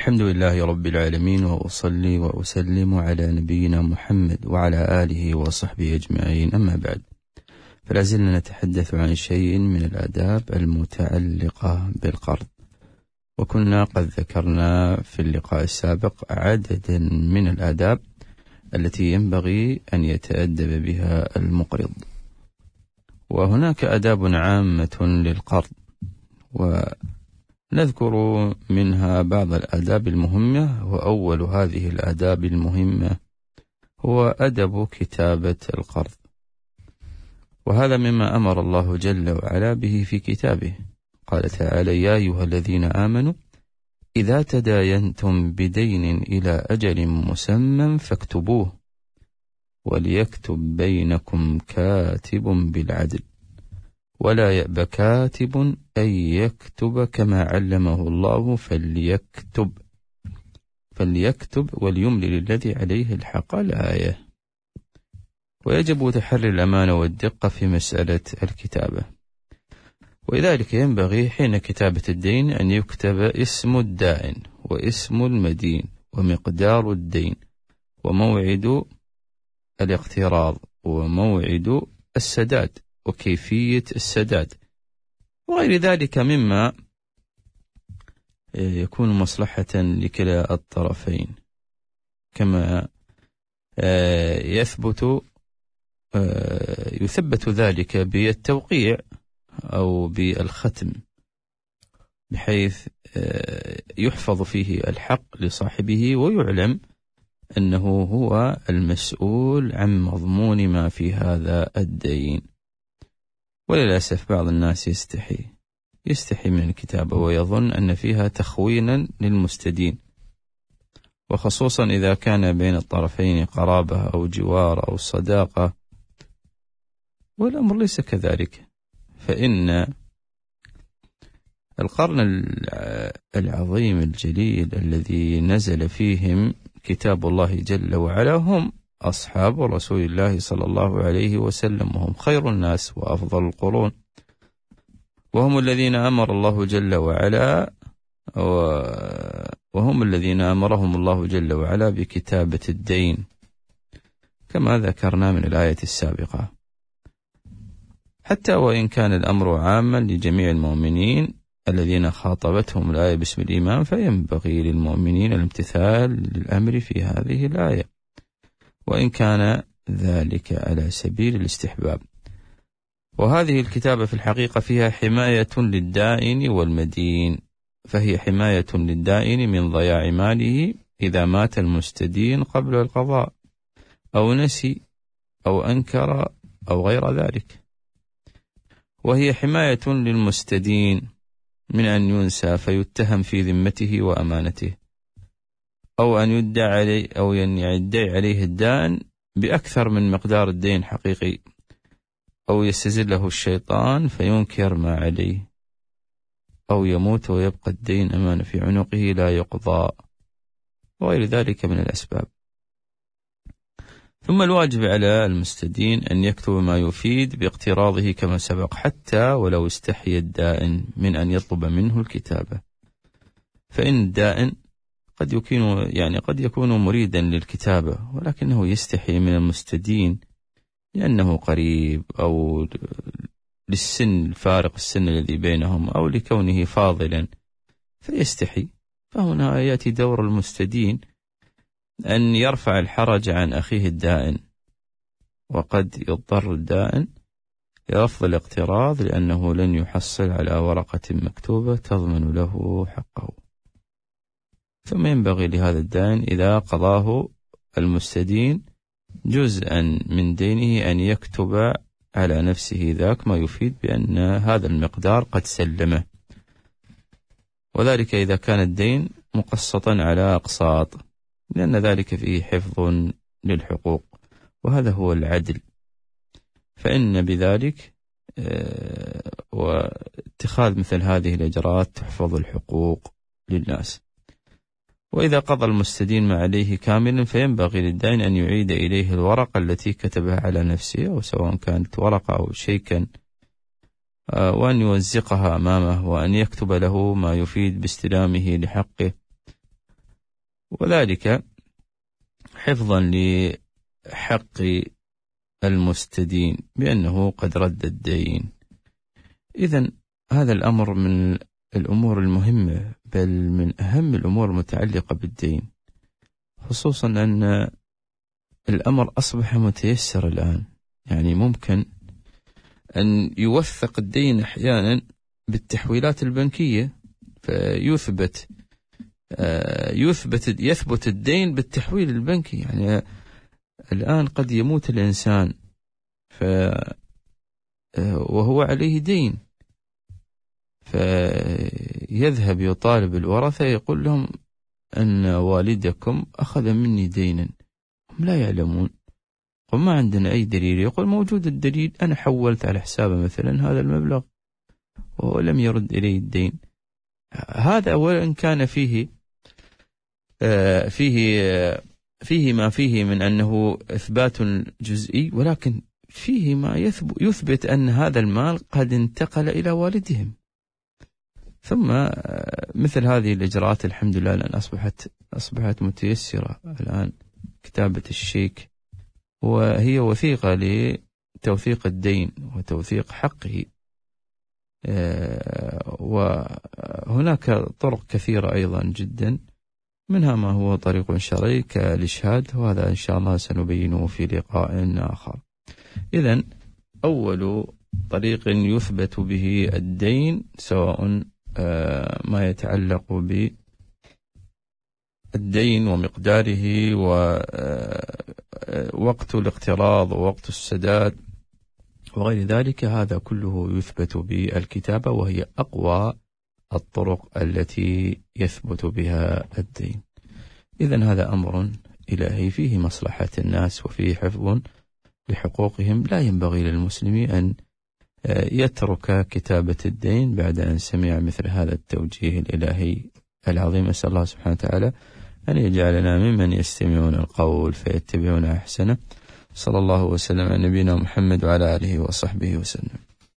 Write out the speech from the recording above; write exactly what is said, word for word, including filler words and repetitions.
الحمد لله رب العالمين، وأصلي وأسلم على نبينا محمد وعلى آله وصحبه أجمعين، أما بعد، فلازلنا نتحدث عن شيء من الآداب المتعلقة بالقرض، وكنا قد ذكرنا في اللقاء السابق عددا من الآداب التي ينبغي أن يتأدب بها المقرض. وهناك آداب عامة للقرض، ونذكر منها بعض الآداب المهمة. وأول هذه الآداب المهمة هو أدب كتابة القرض، وهذا مما أمر الله جل وعلا به في كتابه. قال تعالى: يا أيها الذين آمنوا إذا تداينتم بدين إلى أجل مسمى فاكتبوه وليكتب بينكم كاتب بالعدل ولا يأب كاتب أن يكتب كما علمه الله فليكتب فليكتب وليملل الذي عليه الحق الآية. ويجب تحري الأمانة والدقة في مسألة الكتابة، ولذلك ينبغي حين كتابة الدين أن يكتب اسم الدائن واسم المدين ومقدار الدين وموعد الاقتراض وموعد السداد وكيفية السداد وغير ذلك مما يكون مصلحة لكلا الطرفين، كما يثبت يثبت ذلك بالتوقيع أو بالختم، بحيث يحفظ فيه الحق لصاحبه ويعلم أنه هو المسؤول عن مضمون ما في هذا الدين. وللأسف بعض الناس يستحي يستحي من الكتابة ويظن أن فيها تخوينا للمستدين، وخصوصا إذا كان بين الطرفين قرابة أو جوار أو صداقة، والأمر ليس كذلك. فإن القرن العظيم الجليل الذي نزل فيهم كتاب الله جل وعلا هم أصحاب رسول الله صلى الله عليه وسلم، وهم خير الناس وأفضل القرون، وهم الذين أمر الله جل وعلا وهم الذين أمرهم الله جل وعلا بكتابة الدين كما ذكرنا من الآية السابقة. حتى وإن كان الأمر عاما لجميع المؤمنين الذين خاطبتهم الآية باسم الإيمان، فينبغي للمؤمنين الامتثال للأمر في هذه الآية، وإن كان ذلك على سبيل الاستحباب. وهذه الكتابة في الحقيقة فيها حماية للدائن والمدين، فهي حماية للدائن من ضياع ماله إذا مات المستدين قبل القضاء أو نسي أو أنكر أو غير ذلك، وهي حماية للمستدين من أن ينسى فيتهم في ذمته وأمانته، أو أن يدعي عليه أو يدعي عليه الدائن بأكثر من مقدار الدين حقيقي، أو يستزله الشيطان فينكر ما عليه، أو يموت ويبقى الدين أمانة في عنقه لا يقضى، وغير ذلك من الأسباب. ثم الواجب على المستدين أن يكتب ما يفيد باقتراضه كما سبق، حتى ولو استحي الدائن من أن يطلب منه الكتابة، فإن الدائن قد يكون يعني قد يكون مريدا للكتابة ولكنه يستحي من المستدين لأنه قريب أو للسن الفارق السن الذي بينهم أو لكونه فاضلا فيستحي. فهنا يأتي دور المستدين أن يرفع الحرج عن أخيه الدائن، وقد يضطر الدائن لرفض الاقتراض لأنه لن يحصل على ورقة مكتوبة تضمن له حقه. ثم ينبغي لهذا الدائن إذا قضاه المستدين جزءا من دينه أن يكتب على نفسه ذاك ما يفيد بأن هذا المقدار قد سلمه، وذلك إذا كان الدين مقسطا على أقساط، لأن ذلك فيه حفظ للحقوق، وهذا هو العدل. فإن بذلك واتخاذ مثل هذه الإجراءات تحفظ الحقوق للناس. وإذا قضى المستدين ما عليه كاملا فينبغي للدائن أن يعيد إليه الورقة التي كتبها على نفسه، أو سواء كانت ورقة أو شيكا، وأن يوزقها أمامه، وأن يكتب له ما يفيد باستلامه لحقه، وذلك حفظا لحق المستدين بأنه قد رد الدين. إذن هذا الأمر من الأمور المهمة، بل من أهم الأمور المتعلقة بالدين، خصوصا أن الأمر أصبح متيسر الآن. يعني ممكن أن يوثق الدين أحيانا بالتحويلات البنكية، فيثبت يثبت يثبت الدين بالتحويل البنكي. يعني الآن قد يموت الإنسان ف وهو عليه دين، فيذهب يطالب الورثة يقول لهم أن والدكم أخذ مني دينا. هم لا يعلمون وما عندنا أي دليل. يقول موجود الدليل، أنا حولت على حسابه مثلا هذا المبلغ وهو لم يرد إلي الدين. هذا أولا كان فيه فيه فيه ما فيه من أنه إثبات جزئي، ولكن فيه ما يثبت أن هذا المال قد انتقل إلى والدهم. ثم مثل هذه الإجراءات الحمد لله الآن أصبحت أصبحت متيسرة. الآن كتابة الشيك وهي وثيقة لتوثيق الدين وتوثيق حقه. وهناك طرق كثيرة أيضا جدا، منها ما هو طريق شرعي كالإشهاد، وهذا إن شاء الله سنبينه في لقاء آخر. إذن أول طريق يثبت به الدين، سواء ما يتعلق بالدين ومقداره ووقت الاقتراض ووقت السداد وغير ذلك، هذا كله يثبت بالكتابة، وهي أقوى الطرق التي يثبت بها الدين. إذن هذا أمر إلهي فيه مصلحة الناس وفيه حفظ لحقوقهم. لا ينبغي للمسلم أن يترك كتابة الدين بعد أن سمع مثل هذا التوجيه الإلهي العظيم. أسأل الله سبحانه وتعالى أن يجعلنا ممن يستمعون القول فيتبعون أحسنه. صلى الله وسلم على نبينا محمد وعلى آله وصحبه وسلم.